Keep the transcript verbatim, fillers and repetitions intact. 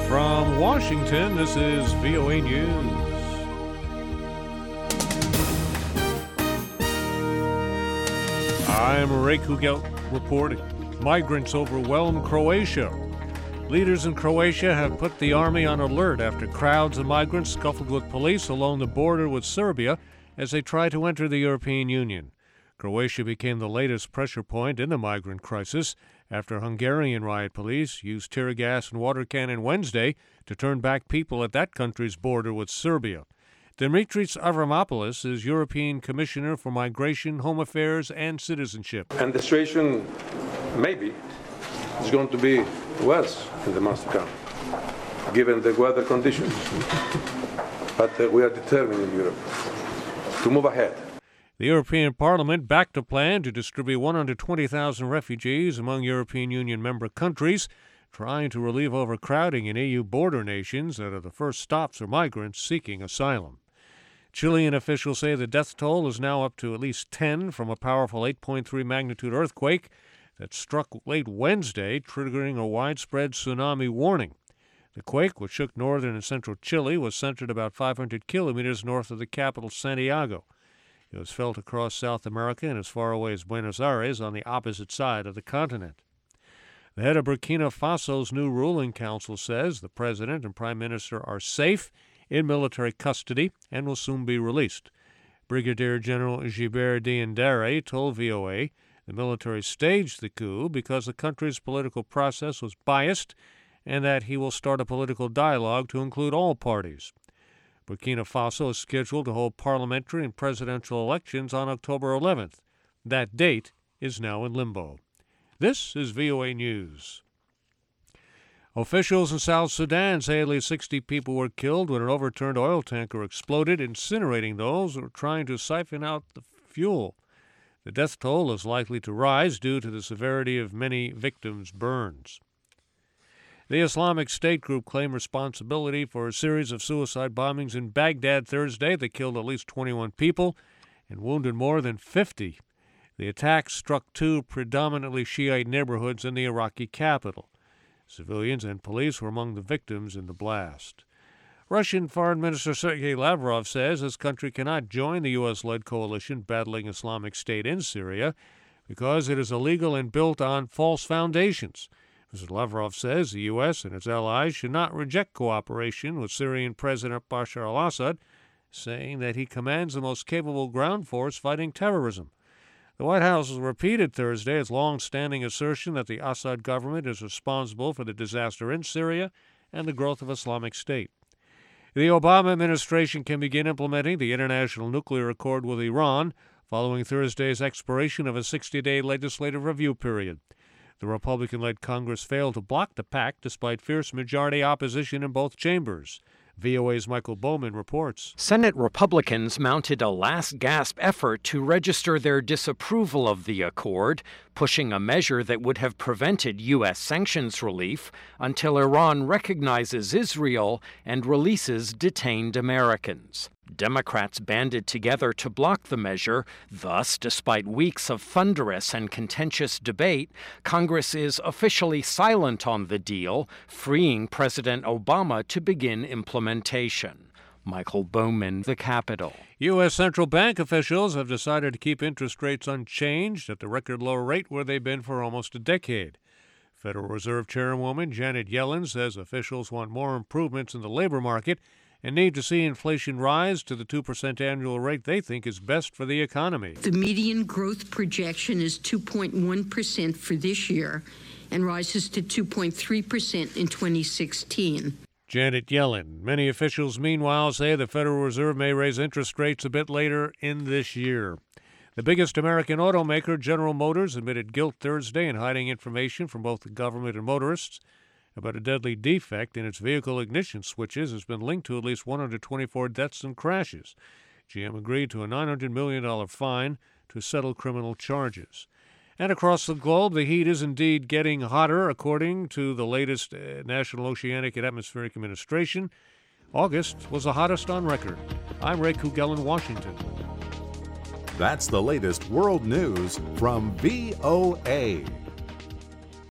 From Washington, this is V O A News. I'm Ray Kugel reporting. Migrants overwhelm Croatia. Leaders in Croatia have put the army on alert after crowds of migrants scuffled with police along the border with Serbia as they try to enter the European Union. Croatia became the latest pressure point in the migrant crisis after Hungarian riot police used tear gas and water cannon Wednesday to turn back people at that country's border with Serbia. Dimitris Avramopoulos is European Commissioner for Migration, Home Affairs, and Citizenship. And the situation, maybe, is going to be worse in the months to come, given the weather conditions. But uh, we are determined in Europe to move ahead. The European Parliament backed a plan to distribute one hundred twenty thousand refugees among European Union member countries, trying to relieve overcrowding in E U border nations that are the first stops for migrants seeking asylum. Chilean officials say the death toll is now up to at least ten from a powerful eight point three magnitude earthquake that struck late Wednesday, triggering a widespread tsunami warning. The quake, which shook northern and central Chile, was centered about five hundred kilometers north of the capital, Santiago. It was felt across South America and as far away as Buenos Aires on the opposite side of the continent. The head of Burkina Faso's new ruling council says the president and prime minister are safe in military custody and will soon be released. Brigadier General Gilbert Diendéré told V O A the military staged the coup because the country's political process was biased and that he will start a political dialogue to include all parties. Burkina Faso is scheduled to hold parliamentary and presidential elections on October eleventh. That date is now in limbo. This is V O A News. Officials in South Sudan say at least sixty people were killed when an overturned oil tanker exploded, incinerating those who were trying to siphon out the fuel. The death toll is likely to rise due to the severity of many victims' burns. The Islamic State group claimed responsibility for a series of suicide bombings in Baghdad Thursday that killed at least twenty-one people and wounded more than fifty. The attacks struck two predominantly Shiite neighborhoods in the Iraqi capital. Civilians and police were among the victims in the blast. Russian Foreign Minister Sergei Lavrov says his country cannot join the U S-led coalition battling Islamic State in Syria because it is illegal and built on false foundations. Mister Lavrov says the U S and its allies should not reject cooperation with Syrian President Bashar al-Assad, saying that he commands the most capable ground force fighting terrorism. The White House has repeated Thursday its long-standing assertion that the Assad government is responsible for the disaster in Syria and the growth of Islamic State. The Obama administration can begin implementing the International Nuclear Accord with Iran following Thursday's expiration of a sixty-day legislative review period. The Republican-led Congress failed to block the pact despite fierce majority opposition in both chambers. V O A's Michael Bowman reports. Senate Republicans mounted a last-gasp effort to register their disapproval of the accord, pushing a measure that would have prevented U S sanctions relief until Iran recognizes Israel and releases detained Americans. Democrats banded together to block the measure. Thus, despite weeks of thunderous and contentious debate, Congress is officially silent on the deal, freeing President Obama to begin implementation. Michael Bowman, The Capitol. U S central bank officials have decided to keep interest rates unchanged at the record low rate where they've been for almost a decade. Federal Reserve Chairwoman Janet Yellen says officials want more improvements in the labor market and need to see inflation rise to the two percent annual rate they think is best for the economy. The median growth projection is two point one percent for this year and rises to two point three percent in twenty sixteen. Janet Yellen. Many officials, meanwhile, say the Federal Reserve may raise interest rates a bit later in this year. The biggest American automaker, General Motors, admitted guilt Thursday in hiding information from both the government and motorists about a deadly defect in its vehicle ignition switches has been linked to at least one hundred twenty-four deaths and crashes. G M agreed to a nine hundred million dollars fine to settle criminal charges. And across the globe, the heat is indeed getting hotter, according to the latest uh, National Oceanic and Atmospheric Administration. August was the hottest on record. I'm Ray Kugel in Washington. That's the latest world news from V O A.